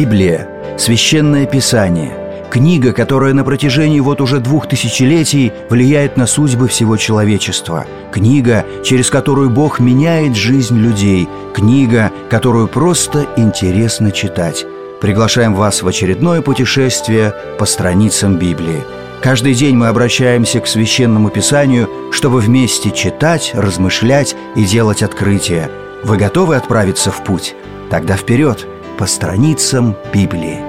Библия – священное писание, книга, которая на протяжении уже 2000 влияет на судьбы всего человечества, книга, через которую Бог меняет жизнь людей, книга, которую просто интересно читать. Приглашаем вас в очередное путешествие по страницам Библии. Каждый день мы обращаемся к Священному Писанию, чтобы вместе читать, размышлять и делать открытия. Вы готовы отправиться в путь? Тогда вперед, по страницам Библии.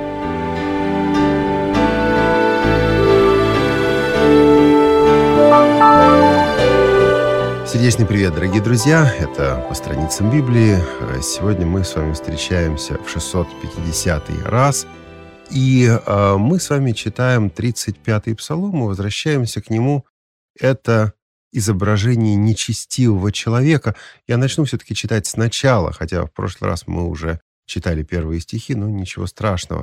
Сердечный привет, дорогие друзья! Это «По страницам Библии». Сегодня мы с вами встречаемся в 650-й раз. И мы с вами читаем 35-й псалом и возвращаемся к нему. Это изображение нечестивого человека. Я начну все-таки читать сначала, хотя в прошлый раз мы уже читали первые стихи, но ничего страшного.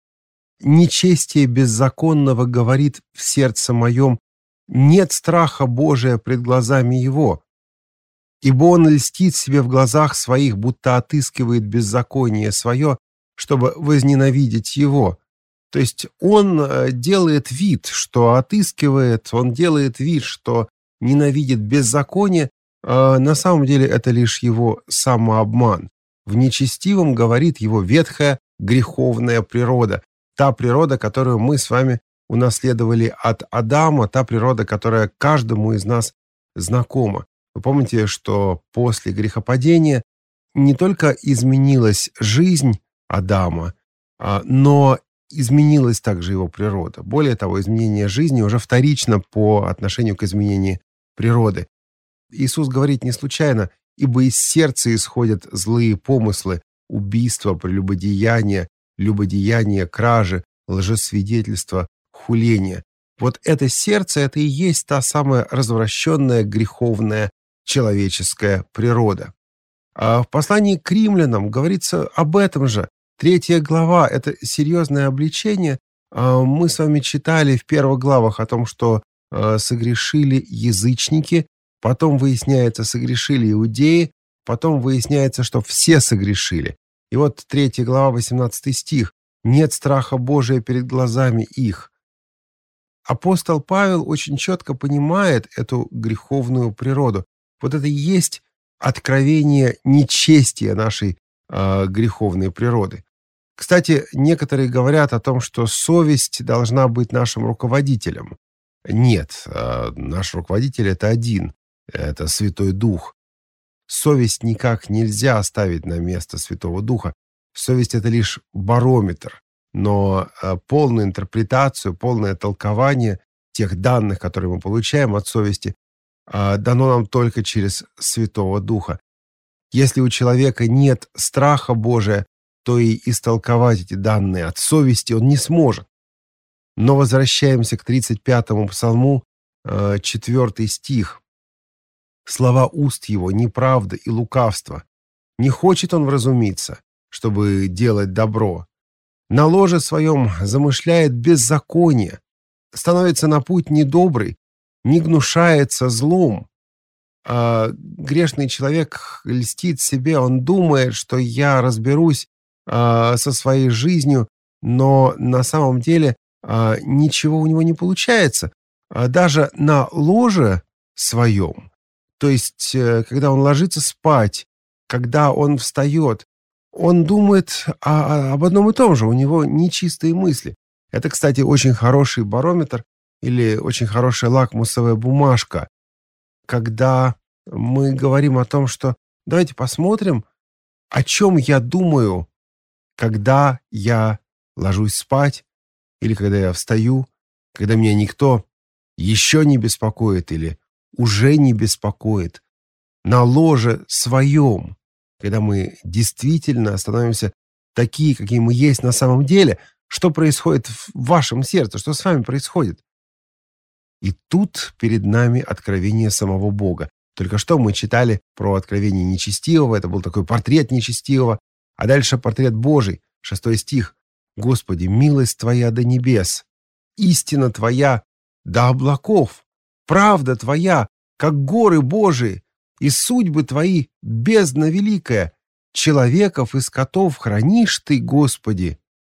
«Нечестие беззаконного говорит в сердце моем, нет страха Божия пред глазами его. Ибо он льстит себе в глазах своих, будто отыскивает беззаконие свое, чтобы возненавидеть его». То есть он делает вид, что отыскивает, он делает вид, что ненавидит беззаконие, а на самом деле это лишь его самообман. В нечестивом говорит его ветхая греховная природа, та природа, которую мы с вами унаследовали от Адама, та природа, которая каждому из нас знакома. Вы помните, что после грехопадения не только изменилась жизнь Адама, но изменилась также его природа. Более того, изменение жизни уже вторично по отношению к изменению природы. Иисус говорит не случайно: «Ибо из сердца исходят злые помыслы, убийства, прелюбодеяния, любодеяния, кражи, лжесвидетельства, хуления». Вот это сердце, это и есть та самая развращенная, греховная человеческая природа. А в послании к римлянам говорится об этом же. 3 глава – это серьезное обличение. Мы с вами читали в первых главах о том, что согрешили язычники, потом выясняется, согрешили иудеи, потом выясняется, что все согрешили. И вот 3 глава, 18 стих. «Нет страха Божия перед глазами их». Апостол Павел очень четко понимает эту греховную природу. Вот это и есть откровение нечестия нашей греховной природы. Кстати, некоторые говорят о том, что совесть должна быть нашим руководителем. Нет, наш руководитель – это один, это Святой Дух. Совесть никак нельзя ставить на место Святого Духа. Совесть – это лишь барометр, но полную интерпретацию, полное толкование тех данных, которые мы получаем от совести, дано нам только через Святого Духа. Если у человека нет страха Божия, то и истолковать эти данные от совести он не сможет. Но возвращаемся к 35-му псалму, 4 стих. «Слова уст его – неправда и лукавство. Не хочет он вразумиться, чтобы делать добро. На ложе своем замышляет беззаконие, становится на путь недобрый, не гнушается злом». Грешный человек льстит себе, он думает, что я разберусь со своей жизнью, но на самом деле ничего у него не получается. Даже на ложе своем, то есть когда он ложится спать, когда он встает, он думает об одном и том же, у него нечистые мысли. Это, кстати, очень хороший барометр или очень хорошая лакмусовая бумажка, когда мы говорим о том, что давайте посмотрим, о чем я думаю, когда я ложусь спать, или когда я встаю, когда меня никто еще не беспокоит или уже не беспокоит. На ложе своем, когда мы действительно становимся такие, какие мы есть на самом деле, что происходит в вашем сердце, что с вами происходит. И тут перед нами откровение самого Бога. Только что мы читали про откровение нечестивого, это был такой портрет нечестивого, а дальше портрет Божий, 6 стих. «Господи, милость Твоя до небес, истина Твоя до облаков, правда Твоя, как горы Божии, и судьбы Твои бездна великая, человеков и скотов хранишь Ты, Господи,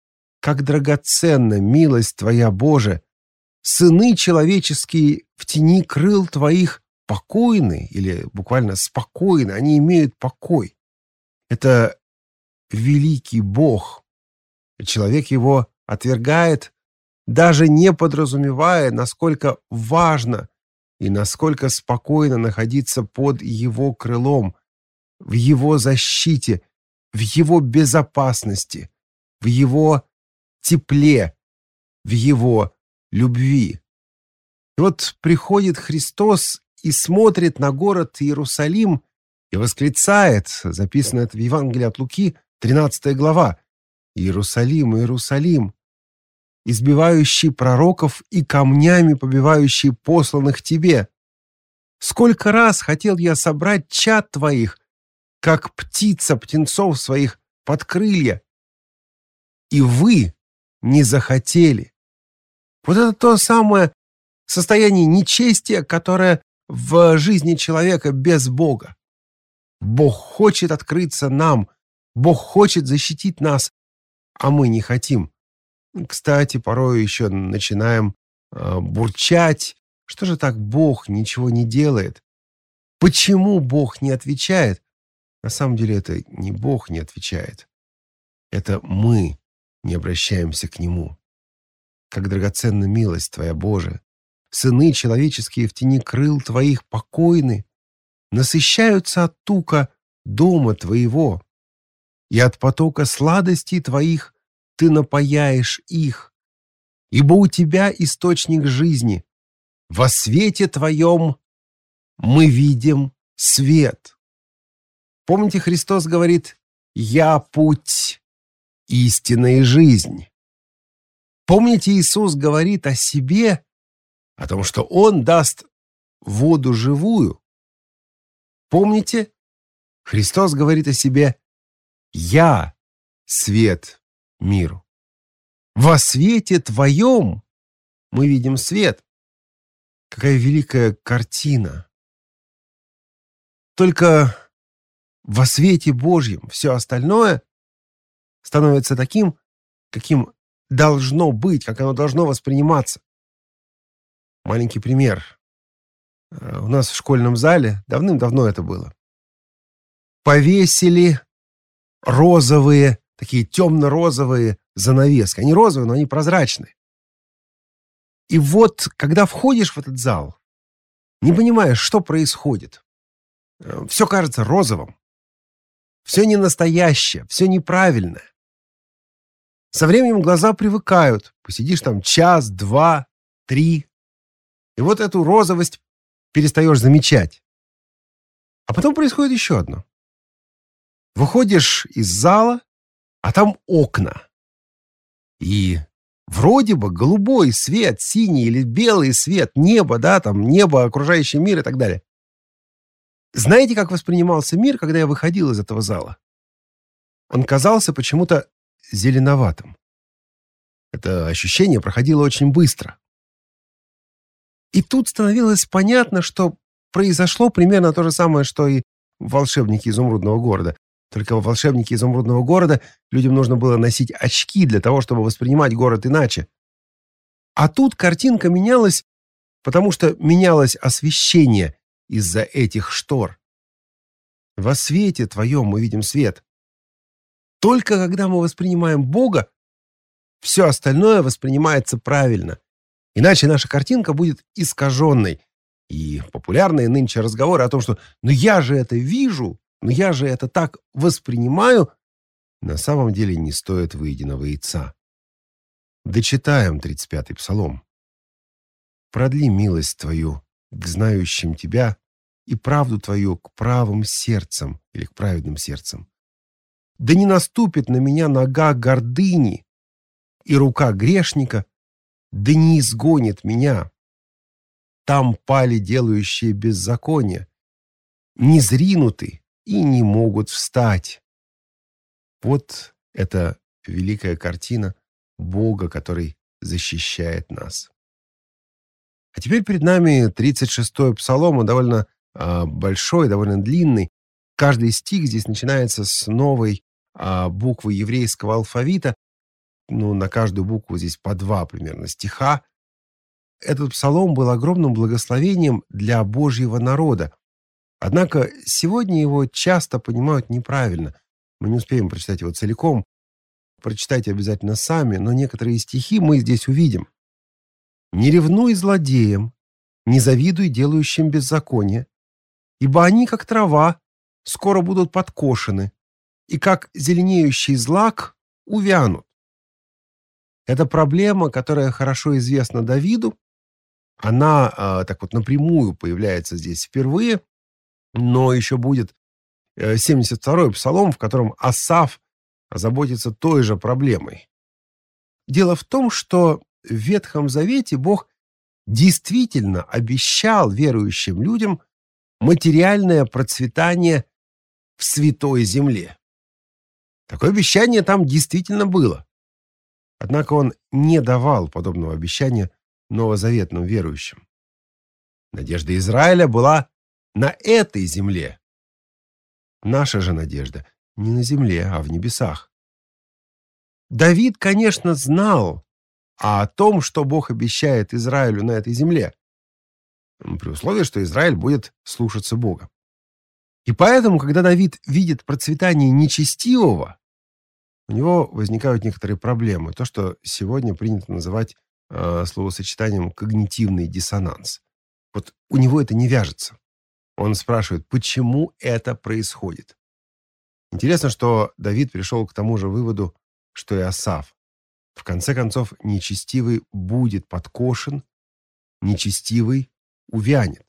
как драгоценна милость Твоя, Боже! Сыны человеческие в тени крыл Твоих покойны, или буквально спокойны, они имеют покой. Это великий Бог. Человек его отвергает, даже не подразумевая, насколько важно и насколько спокойно находиться под его крылом, в его защите, в его безопасности, в его тепле, в его любви. И вот приходит Христос и смотрит на город Иерусалим и восклицает, записано это в Евангелии от Луки, 13 глава, «Иерусалим, Иерусалим, избивающий пророков и камнями побивающий посланных тебе. Сколько раз хотел я собрать чад твоих, как птица птенцов своих под крылья, и вы не захотели». Вот это то самое состояние нечестия, которое в жизни человека без Бога. Бог хочет открыться нам, Бог хочет защитить нас, а мы не хотим. Кстати, порой еще начинаем бурчать. Что же так Бог ничего не делает? Почему Бог не отвечает? На самом деле это не Бог не отвечает. Это мы не обращаемся к Нему. Как драгоценна милость Твоя, Боже! Сыны человеческие в тени крыл Твоих покойны, насыщаются от тука дома Твоего, и от потока сладостей Твоих Ты напояешь их, ибо у Тебя источник жизни. Во свете Твоем мы видим свет. Помните, Христос говорит: «Я путь, истина и жизнь». Помните, Иисус говорит о себе, о том, что Он даст воду живую. Помните, Христос говорит о себе: «Я свет миру». Во свете Твоем мы видим свет. Какая великая картина! Только во свете Божьем все остальное становится таким, каким должно быть, как оно должно восприниматься. Маленький пример. У нас в школьном зале, давным-давно это было, повесили розовые, такие темно-розовые занавески. Они розовые, но они прозрачные. И вот, когда входишь в этот зал, не понимаешь, что происходит. Все кажется розовым. Все не настоящее, все неправильное. Со временем глаза привыкают. Посидишь там час, два, три. И вот эту розовость перестаешь замечать. А потом происходит еще одно. Выходишь из зала, а там окна. И вроде бы голубой свет, синий или белый свет, небо, да, там небо, окружающий мир и так далее. Знаете, как воспринимался мир, когда я выходил из этого зала? Он казался почему-то зеленоватым. Это ощущение проходило очень быстро. И тут становилось понятно, что произошло примерно то же самое, что и в «Волшебнике изумрудного города». Только в «Волшебнике изумрудного города» людям нужно было носить очки для того, чтобы воспринимать город иначе. А тут картинка менялась, потому что менялось освещение из-за этих штор. Во свете Твоем мы видим свет. Только когда мы воспринимаем Бога, все остальное воспринимается правильно. Иначе наша картинка будет искаженной. И популярные нынче разговоры о том, что «ну я же это вижу», «ну я же это так воспринимаю», на самом деле не стоит выеденного яйца. Дочитаем 35-й псалом. «Продли милость Твою к знающим Тебя и правду Твою к правым сердцам» или к праведным сердцам. «Да не наступит на меня нога гордыни, и рука грешника, да не изгонит меня. Там пали делающие беззаконие, не зринуты и не могут встать». Вот это великая картина Бога, который защищает нас. А теперь перед нами 36-й псалом, он довольно большой, довольно длинный. Каждый стих здесь начинается с новой буквы еврейского алфавита. на каждую букву здесь по 2 примерно стиха. Этот псалом был огромным благословением для Божьего народа. Однако сегодня его часто понимают неправильно. Мы не успеем прочитать его целиком. Прочитайте обязательно сами, но некоторые стихи мы здесь увидим. «Не ревнуй злодеям, не завидуй делающим беззаконие, ибо они, как трава, скоро будут подкошены, и как зеленеющий злак увянут». Это проблема, которая хорошо известна Давиду. Она так вот напрямую появляется здесь впервые, но еще будет 72-й псалом, в котором Асаф озаботится той же проблемой. Дело в том, что в Ветхом Завете Бог действительно обещал верующим людям материальное процветание в Святой Земле. Такое обещание там действительно было. Однако он не давал подобного обещания новозаветным верующим. Надежда Израиля была на этой земле. Наша же надежда не на земле, а в небесах. Давид, конечно, знал о том, что Бог обещает Израилю на этой земле, при условии, что Израиль будет слушаться Бога. И поэтому, когда Давид видит процветание нечестивого, у него возникают некоторые проблемы. То, что сегодня принято называть словосочетанием «когнитивный диссонанс». Вот у него это не вяжется. Он спрашивает, почему это происходит. Интересно, что Давид пришел к тому же выводу, что и Асаф. В конце концов, нечестивый будет подкошен, нечестивый увянет.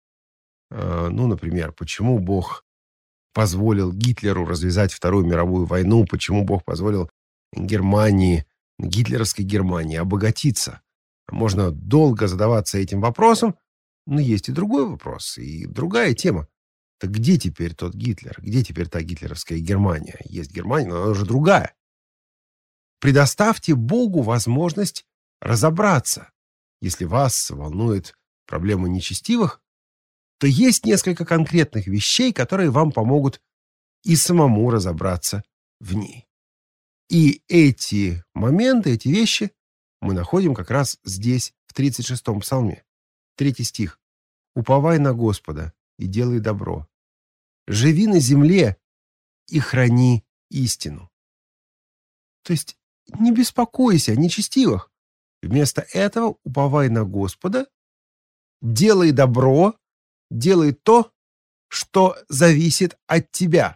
Например, почему Бог позволил Гитлеру развязать Вторую мировую войну, почему Бог позволил Германии, гитлеровской Германии обогатиться. Можно долго задаваться этим вопросом, но есть и другой вопрос, и другая тема. Так где теперь тот Гитлер? Где теперь та гитлеровская Германия? Есть Германия, но она уже другая. Предоставьте Богу возможность разобраться. Если вас волнует проблема нечестивых, то есть несколько конкретных вещей, которые вам помогут и самому разобраться в ней. И эти моменты, эти вещи мы находим как раз здесь, в 36-м псалме. 3 стих. «Уповай на Господа и делай добро. Живи на земле и храни истину». То есть не беспокойся о нечестивых. Вместо этого уповай на Господа, делай добро, делай то, что зависит от тебя.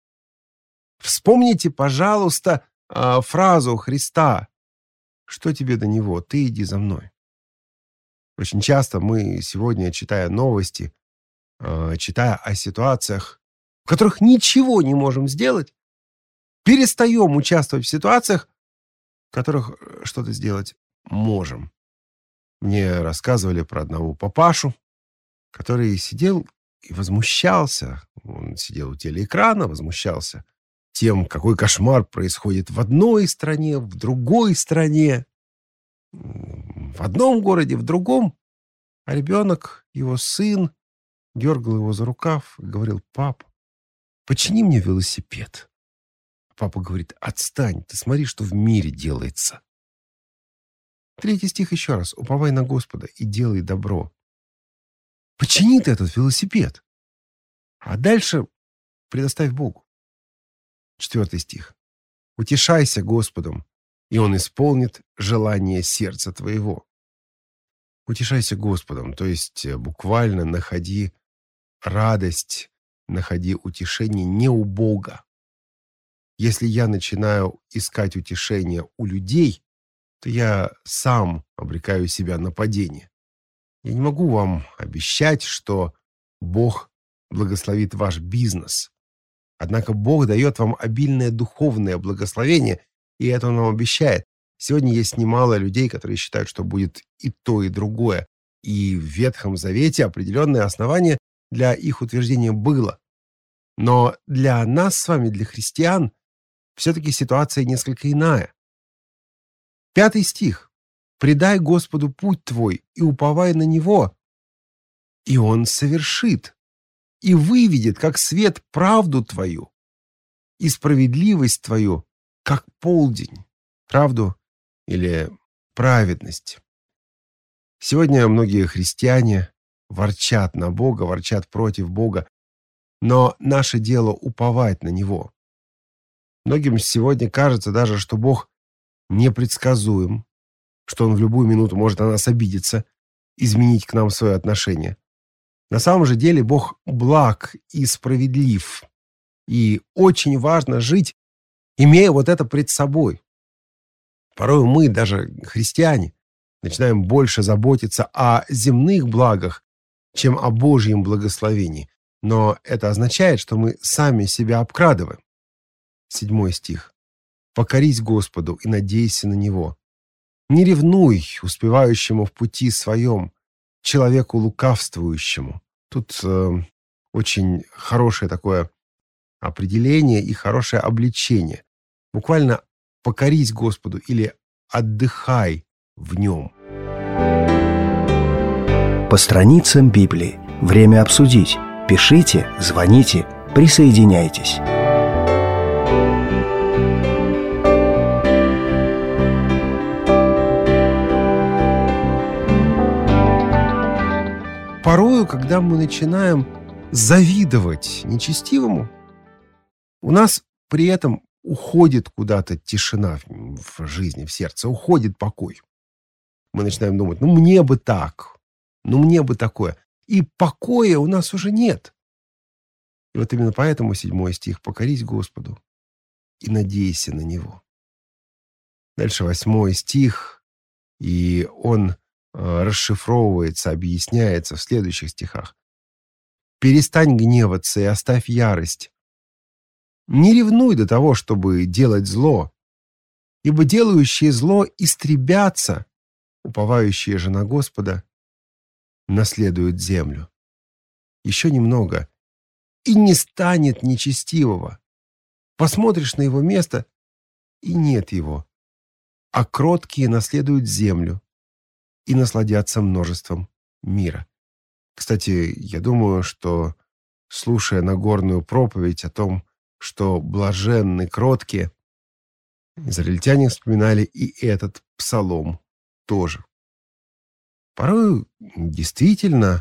Вспомните, пожалуйста, фразу Христа: «Что тебе до него? Ты иди за мной». Очень часто мы сегодня, читая новости, читая о ситуациях, в которых ничего не можем сделать, перестаем участвовать в ситуациях, в которых что-то сделать можем. Мне рассказывали про одного папашу, который сидел и возмущался. Он сидел у телеэкрана, возмущался тем, какой кошмар происходит в одной стране, в другой стране, в одном городе, в другом. А ребенок, его сын, дергал его за рукав и говорил: «Папа, почини мне велосипед». Папа говорит: «Отстань, ты смотри, что в мире делается». 3 стих еще раз. «Уповай на Господа и делай добро». Почини ты этот велосипед. А дальше предоставь Богу. 4 стих. «Утешайся Господом, и Он исполнит желание сердца твоего». Утешайся Господом, то есть буквально находи радость, находи утешение не у Бога. Если я начинаю искать утешение у людей, то я сам обрекаю себя на падение. Я не могу вам обещать, что Бог благословит ваш бизнес. Однако Бог дает вам обильное духовное благословение, и это Он вам обещает. Сегодня есть немало людей, которые считают, что будет и то, и другое. И в Ветхом Завете определенное основание для их утверждения было. Но для нас с вами, для христиан, все-таки ситуация несколько иная. 5 стих. «Предай Господу путь твой и уповай на Него, и Он совершит, и выведет, как свет, правду твою, и справедливость твою, как полдень». правду или праведность. Сегодня многие христиане ворчат на Бога, ворчат против Бога, но наше дело уповать на Него. Многим сегодня кажется даже, что Бог непредсказуем, что Он в любую минуту может на нас обидеться, изменить к нам свое отношение. На самом же деле Бог благ и справедлив, и очень важно жить, имея вот это пред собой. Порой мы, даже христиане, начинаем больше заботиться о земных благах, чем о Божьем благословении. Но это означает, что мы сами себя обкрадываем. 7 стих. «Покорись Господу и надейся на Него. Не ревнуй успевающему в пути своем, человеку лукавствующему». Тут очень хорошее такое определение и хорошее обличение. Буквально «покорись Господу» или «отдыхай в Нем». По страницам Библии. Время обсудить. Пишите, звоните, присоединяйтесь. Порою, когда мы начинаем завидовать нечестивому, у нас при этом уходит куда-то тишина в жизни, в сердце, уходит покой. Мы начинаем думать, мне бы так, мне бы такое. И покоя у нас уже нет. И вот именно поэтому 7 стих «покорись Господу и надейся на Него». Дальше 8 стих, и он расшифровывается, объясняется в следующих стихах. «Перестань гневаться и оставь ярость. Не ревнуй до того, чтобы делать зло, ибо делающие зло истребятся, уповающие же на Господа наследуют землю. Еще немного, и не станет нечестивого. Посмотришь на его место, и нет его. А кроткие наследуют землю и насладятся множеством мира». Кстати, я думаю, что, слушая Нагорную проповедь о том, что блаженны кроткие, израильтяне вспоминали и этот псалом тоже. Порой действительно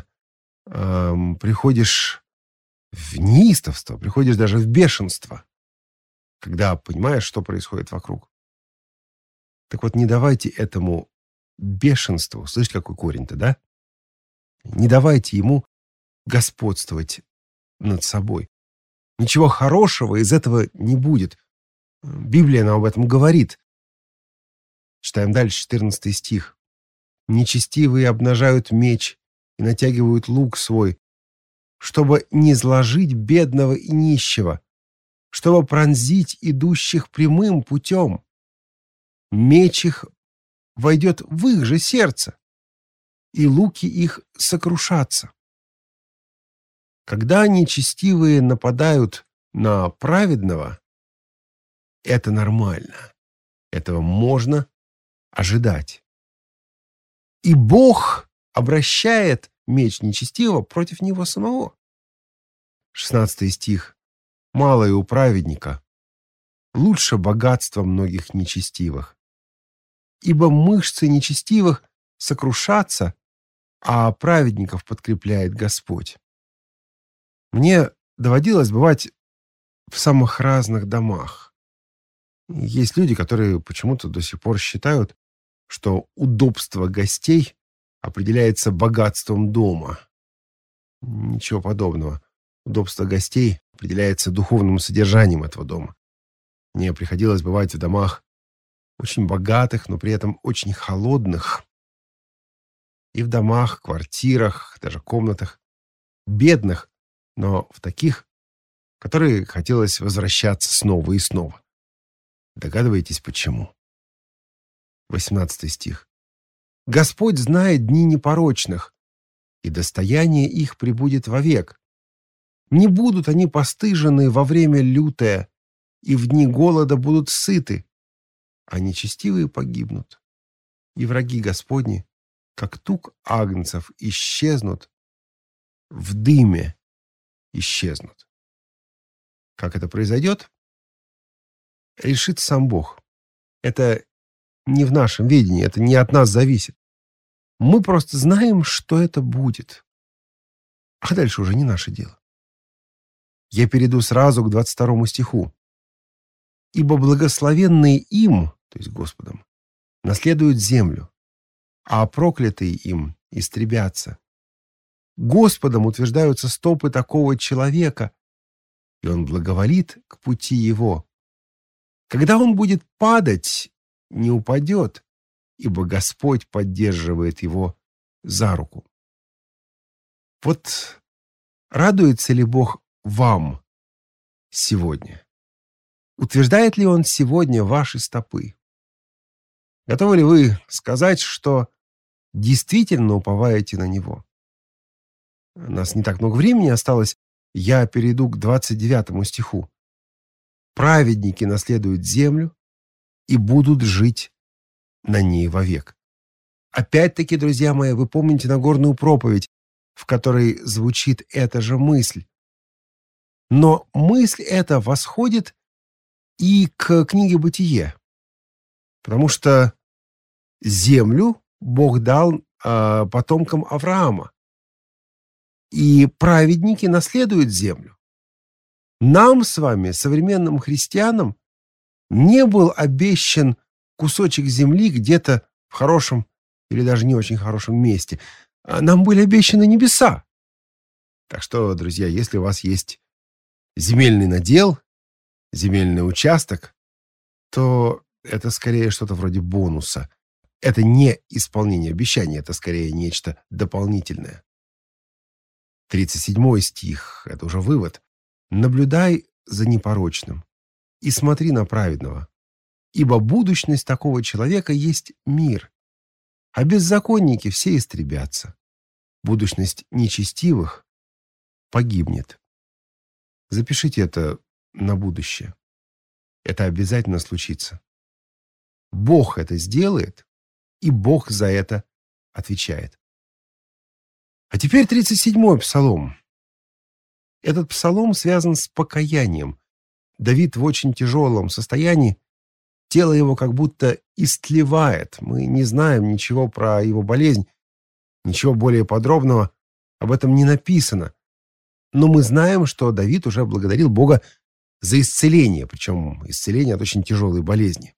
приходишь в неистовство, приходишь даже в бешенство, когда понимаешь, что происходит вокруг. Так вот, не давайте этому бешенству, слышите, какой корень-то, да? Не давайте ему господствовать над собой. Ничего хорошего из этого не будет. Библия нам об этом говорит. Читаем дальше, 14 стих. «Нечестивые обнажают меч и натягивают лук свой, чтобы не зложить бедного и нищего, чтобы пронзить идущих прямым путем. Меч их войдет в их же сердце, и луки их сокрушатся». Когда нечестивые нападают на праведного, это нормально. Этого можно ожидать. И Бог обращает меч нечестивого против него самого. 16 стих. «Малое у праведника лучше богатства многих нечестивых, ибо мышцы нечестивых сокрушатся, а праведников подкрепляет Господь». Мне доводилось бывать в самых разных домах. Есть люди, которые почему-то до сих пор считают, что удобство гостей определяется богатством дома. Ничего подобного. Удобство гостей определяется духовным содержанием этого дома. Мне приходилось бывать в домах очень богатых, но при этом очень холодных. И в домах, квартирах, даже комнатах бедных, но в таких, в которые хотелось возвращаться снова и снова. Догадываетесь, почему? 18 стих. «Господь знает дни непорочных, и достояние их пребудет вовек. Не будут они постыжены во время лютое, и в дни голода будут сыты, а нечестивые погибнут. И враги Господни, как тук агнцев, исчезнут, в дыме исчезнут». Как это произойдет, решит сам Бог. Это не в нашем ведении, это не от нас зависит. Мы просто знаем, что это будет. А дальше уже не наше дело. Я перейду сразу к 22 стиху. «Ибо благословенные им, то есть Господом, наследуют землю, а проклятые им истребятся. Господом утверждаются стопы такого человека, и он благоволит к пути его. Когда он будет падать, не упадет, ибо Господь поддерживает его за руку». Вот радуется ли Бог вам сегодня? Утверждает ли Он сегодня ваши стопы? Готовы ли вы сказать, что действительно уповаете на Него? У нас не так много времени осталось. Я перейду к 29 стиху. «Праведники наследуют землю и будут жить на ней вовек». Опять-таки, друзья мои, вы помните Нагорную проповедь, в которой звучит эта же мысль. Но мысль эта восходит и к книге «Бытие», потому что землю Бог дал потомкам Авраама, и праведники наследуют землю. Нам с вами, современным христианам, не был обещан кусочек земли где-то в хорошем или даже не очень хорошем месте. Нам были обещаны небеса. Так что, друзья, если у вас есть земельный надел, земельный участок, то это скорее что-то вроде бонуса. Это не исполнение обещания, это скорее нечто дополнительное. 37 стих, это уже вывод. «Наблюдай за непорочным и смотри на праведного, ибо будущность такого человека есть мир, а беззаконники все истребятся. Будущность нечестивых погибнет». Запишите это на будущее. Это обязательно случится. Бог это сделает, и Бог за это отвечает. А теперь 37-й псалом. Этот псалом связан с покаянием. Давид в очень тяжелом состоянии. Тело его как будто истлевает. Мы не знаем ничего про его болезнь. Ничего более подробного об этом не написано. Но мы знаем, что Давид уже благодарил Бога за исцеление, причем исцеление от очень тяжелой болезни.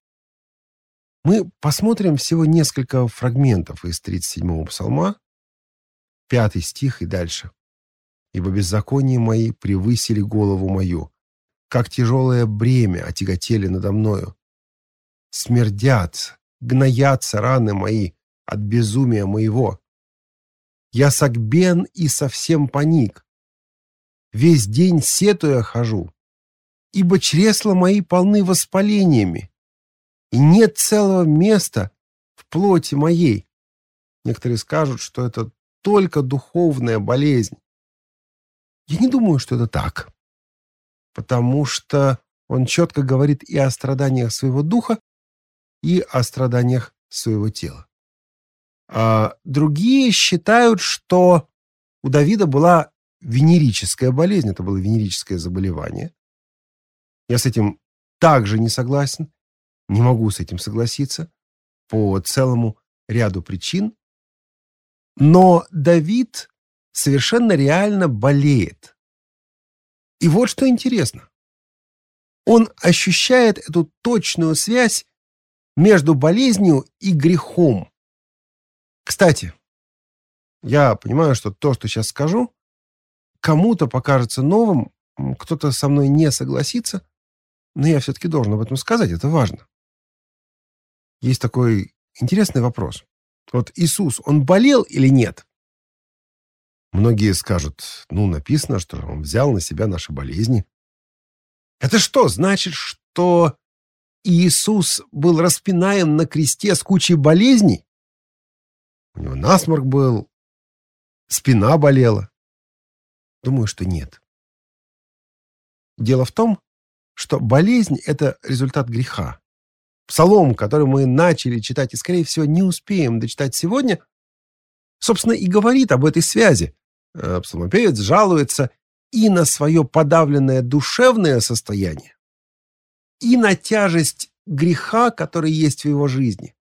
Мы посмотрим всего несколько фрагментов из 37-го псалма, 5 стих и дальше. «Ибо беззакония мои превысили голову мою, как тяжелое бремя отяготели надо мною. Смердят, гноятся раны мои от безумия моего. Я согбен и совсем паник. Весь день сетуя хожу, ибо чресла мои полны воспалениями, и нет целого места в плоти моей». Некоторые скажут, что это только духовная болезнь. Я не думаю, что это так, потому что он четко говорит и о страданиях своего духа, и о страданиях своего тела. А другие считают, что у Давида была венерическая болезнь, это было венерическое заболевание. Я с этим также не согласен, не могу с этим согласиться по целому ряду причин. Но Давид совершенно реально болеет. И вот что интересно. Он ощущает эту точную связь между болезнью и грехом. Кстати, я понимаю, что то, что сейчас скажу, кому-то покажется новым, кто-то со мной не согласится, но я все-таки должен об этом сказать, это важно. Есть такой интересный вопрос. Вот Иисус, он болел или нет? Многие скажут, написано, что он взял на себя наши болезни. Это что, значит, что Иисус был распинаем на кресте с кучей болезней? У него насморк был, спина болела. Думаю, что нет. Дело в том, что болезнь – это результат греха. Псалом, который мы начали читать и, скорее всего, не успеем дочитать сегодня, собственно, и говорит об этой связи. Псалмопевец жалуется и на свое подавленное душевное состояние, и на тяжесть греха, который есть в его жизни.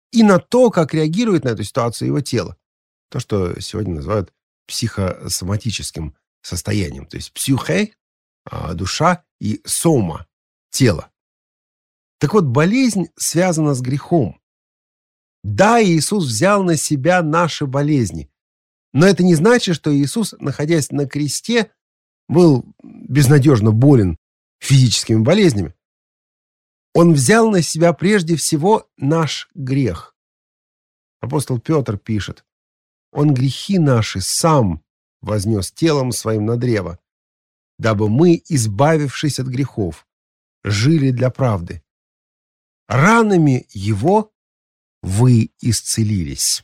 и на то, как реагирует на эту ситуацию его тело. То, что сегодня называют психосоматическим состоянием. То есть психе – душа, и сома – тело. Так вот, болезнь связана с грехом. Да, Иисус взял на себя наши болезни, но это не значит, что Иисус, находясь на кресте, был безнадежно болен физическими болезнями. Он взял на себя прежде всего наш грех. Апостол Петр пишет: «Он грехи наши сам вознес телом своим на древо, дабы мы, избавившись от грехов, жили для правды. Ранами Его вы исцелились».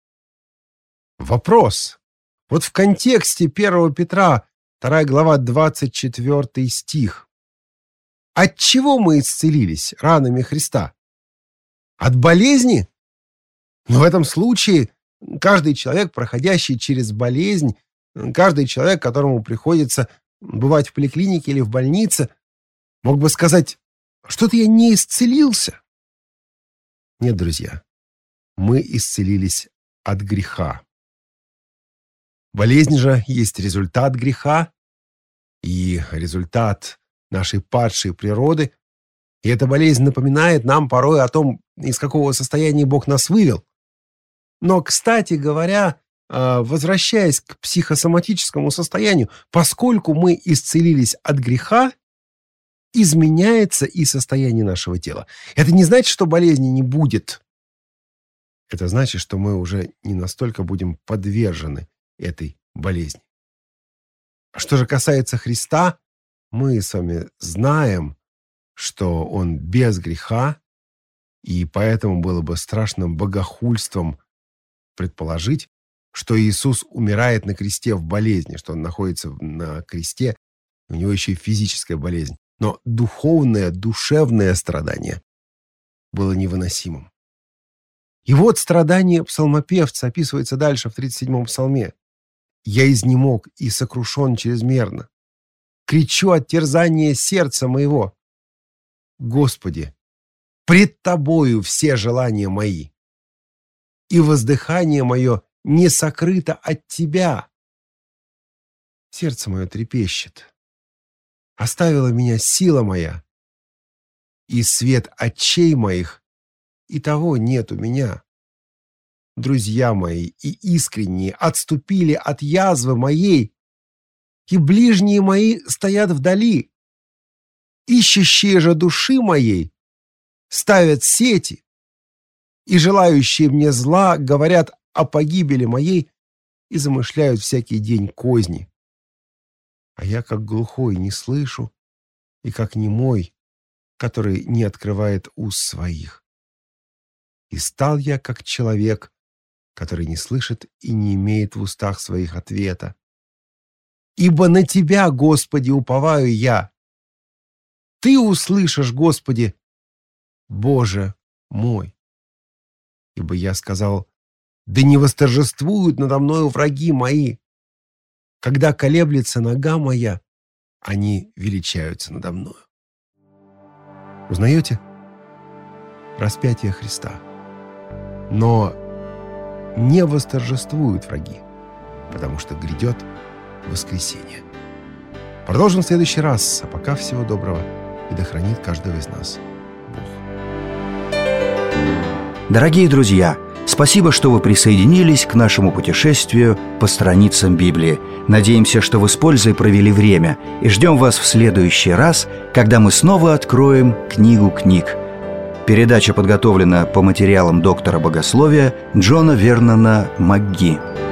Вопрос. Вот в контексте 1 Петра, 2 глава, 24 стих. От чего мы исцелились ранами Христа? От болезни? Но в этом случае каждый человек, проходящий через болезнь, каждый человек, которому приходится бывать в поликлинике или в больнице, мог бы сказать: что-то я не исцелился. Нет, друзья, мы исцелились от греха. Болезнь же есть результат греха и результат нашей падшей природы. И эта болезнь напоминает нам порой о том, из какого состояния Бог нас вывел. Но, кстати говоря, возвращаясь к психосоматическому состоянию, поскольку мы исцелились от греха, изменяется и состояние нашего тела. Это не значит, что болезни не будет. Это значит, что мы уже не настолько будем подвержены этой болезни. Что же касается Христа, мы с вами знаем, что Он без греха, и поэтому было бы страшным богохульством предположить, что Иисус умирает на кресте в болезни, что Он находится на кресте, у Него еще и физическая болезнь. Но духовное, душевное страдание было невыносимым. И вот страдание псалмопевца описывается дальше в 37-м псалме. «Я изнемог и сокрушен чрезмерно. Кричу от терзания сердца моего. Господи, пред Тобою все желания мои, и воздыхание мое не сокрыто от Тебя. Сердце мое трепещет. Оставила меня сила моя, и свет очей моих, и того нет у меня. Друзья мои и искренние отступили от язвы моей, и ближние мои стоят вдали. Ищущие же души моей ставят сети, и желающие мне зла говорят о погибели моей и замышляют всякий день козни. А я, как глухой, не слышу, и как немой, который не открывает уст своих. И стал я, как человек, который не слышит и не имеет в устах своих ответа. Ибо на Тебя, Господи, уповаю я. Ты услышишь, Господи, Боже мой. Ибо я сказал: да не восторжествуют надо мною враги мои. Когда колеблется нога моя, они величаются надо мною. Узнаете? Распятие Христа. Но не восторжествуют враги, потому что грядет воскресенье. Продолжим в следующий раз, а пока всего доброго, и да хранит каждого из нас Бог. Дорогие друзья, спасибо, что вы присоединились к нашему путешествию по страницам Библии. Надеемся, что вы с пользой провели время, и ждем вас в следующий раз, когда мы снова откроем книгу книг. Передача подготовлена по материалам доктора богословия Джона Вернона МакГи.